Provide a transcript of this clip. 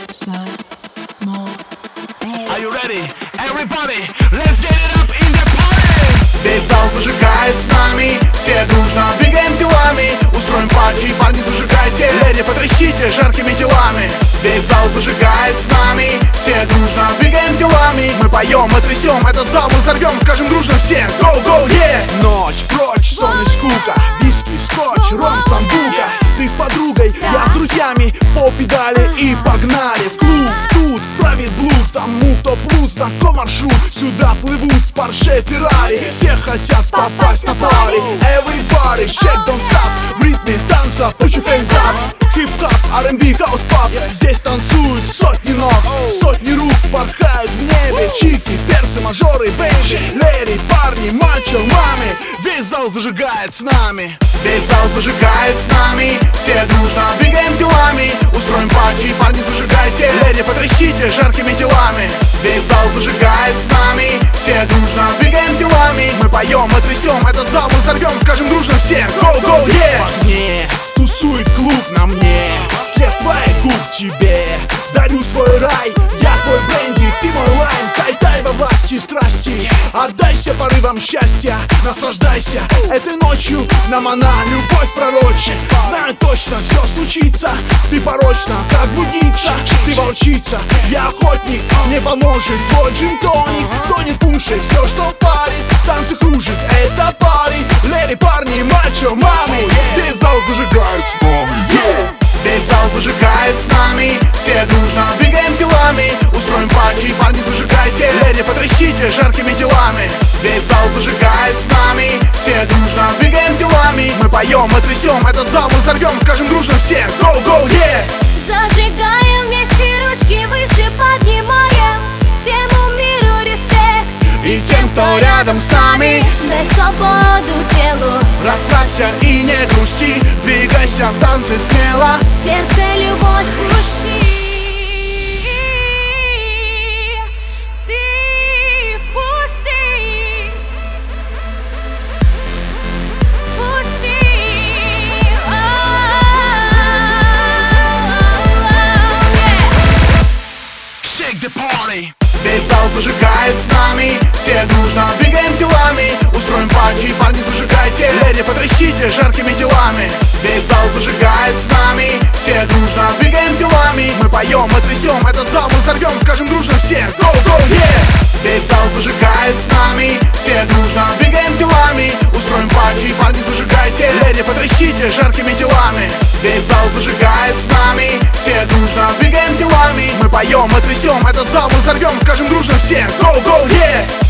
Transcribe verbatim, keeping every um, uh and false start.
Are you ready? Everybody, let's get it up in the party! Весь зал зажигает с нами, все дружно двигаем делами. Устроим пати, парни зажигайте, леди потрясите жаркими делами. Весь зал зажигает с нами, все дружно двигаем делами. Мы поем, мы трясем этот зал, мы взорвем, скажем дружно все go, go, yeah! Ночь, прочь, сон и скука, виски, скотч, ром, самбука. Ты с подругой, я с друзьями, по педали и погнали в клуб. Тут правит блуд, тому кто плюс, такой маршрут. Сюда плывут Порше, Феррари, все хотят попасть на пари. Everybody, shake, don't stop, в ритме танца, put your hands up. Хип-хоп, ар энд би, хаус-пап, здесь танцуют сотни ног, сотни рук порхают в небе. Чики, перцы, мажоры, бенчи, леди, парни, мальчо, мамы. Весь зал зажигает с нами, весь зал зажигает с нами. Все дружно двигаем делами. Устроим пати, парни зажигайте, леди потрясите жаркими делами. Весь зал зажигает с нами, все дружно двигаем делами. Мы поем, мы трясем этот зал, мы взорвем, скажем дружно все go, go, yeah! В огне тусует клуб на мне, след твоих губ тебе. Дарю свой рай, я твой бренди, ты мой лайм. Кайтай во власти страсти, отдайся порывам счастья. Наслаждайся этой ночью, нам она любовь пророчит. Знаю точно, все случится, ты порочна, как блудница. Ты волчица, я охотник, не поможет твой джин-тоник. Тонет пуншей, все что парит, танцы кружит, это парень. Леди, парни, мальчо, мамы, весь зал зажигает с нами, yeah! Весь зал зажигает с нами, все дружно двигаем делами. Устроим пати, парни зажигайте, леди потрясите жаркими делами. Весь зал зажигает с нами, все дружно двигаем делами. Мы поем, мы трясем этот зал, мы взорвем, скажем дружно все go, go, yeah! Зажигаем вместе, ручки выше поднимаем. Всему миру респект И тем, кто рядом с нами, дай свободу телу, расслабься и не грусти. Двигайся в танце смело, сердце любовь пусти. Ты впусти, пусти. shake the party! Весь зал зажигает с нами, все дружно двигаем делами. Устроим пати, парни зажигайте, леди потрясите жаркими делами. Весь зал зажигает с нами, все дружно двигаем делами. Мы поем, мы трясем этот зал, мы взорвем, скажем дружно все go, go, yeah! Весь зал зажигает с нами, все дружно двигаем делами. Устроим пати, парни зажигайте, леди потрясите жаркими делами. Весь зал зажигает с нами, все дружно двигаем делами. Мы поем, мы трясем этот зал, мы взорвем, скажем дружно все go, go, yeah!